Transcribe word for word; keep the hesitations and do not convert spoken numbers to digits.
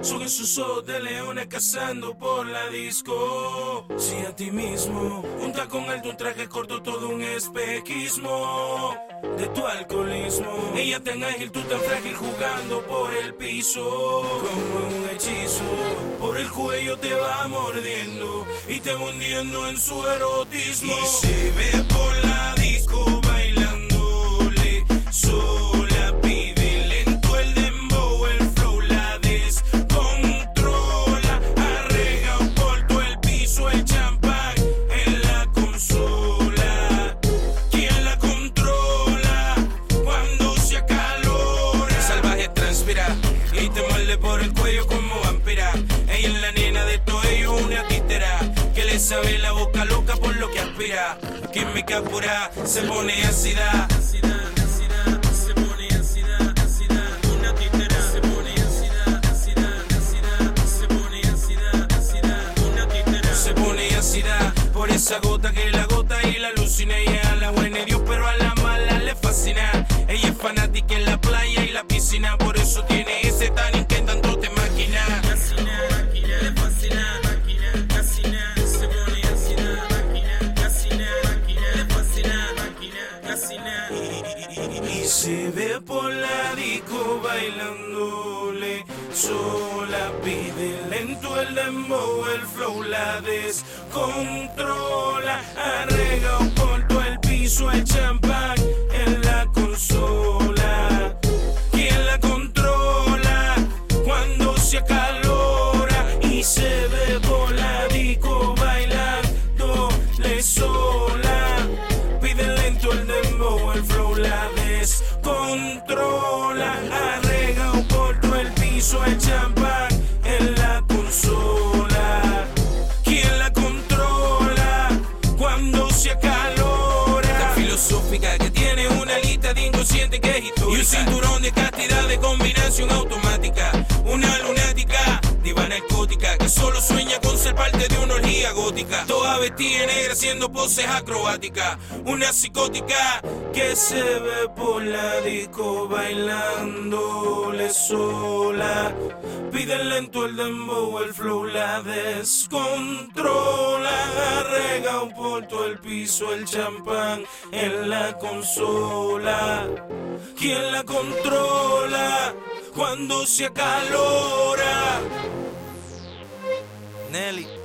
Son esos ojos de leones cazando por la disco. Si a ti mismo, un tacón alto, un traje corto, todo un espejismo de tu alcoholismo. Ella tan ágil, tú tan frágil, jugando por el piso como un hechizo. Por el cuello te va mordiendo y te va hundiendo en su erotismo. Y se ve por la disco bailándole sola, pide lento el dembow, el flow la descontrola. Arregao por todo el piso, el champán en la consola. ¿Quién la controla cuando se acalora? Salvaje transpira y te muerde por el cuello como vampira. Ella es la nena de todo ello, una títera que le sabe la boca loca por lo que aspira. Química pura, se pone ácida. Se pone ácida, ácida. Una títera se pone ácida, ácida, ácida. Se pone ácida, ácida. Una títera se pone ácida por esa gota que la gota y la alucina. Ella a la buena y Dios, pero a la mala le fascina. Ella es fanática en la playa y la piscina, por eso tiene ese tanning que tanto te maquina. Máquina, máquina, le fascina. Máquina, casina, se pone ácida. Máquina, casina, máquina, le fascina. Máquina, casina. Y se ve por la disco bailándole sola, pide lento el dembow, el flow la descontrola. Arregao por todo el piso, el champán en la consola. ¿Quién la controla cuando se acalora? Y se ve por la disco bailándole sola, pide lento el dembow, el flow la descontrola. Arregao por todo el piso, el champán en la consola. ¿Quién la controla cuando se acalora? Tan filosófica que tiene una lista de inconsciente que es histórica y un cinturón de castidad de combinación automática. Una lunática, diva narcótica que solo sueña con ser parte de una orgía gótica. Toda vestida negra haciendo poses acrobáticas. Una psicótica que se ve por la disco bailándole sola, pide lento el dembow, el flow la descontrola. Arregao por todo el piso, el champán en la consola. ¿Quién la controla cuando se acalora? Nelly.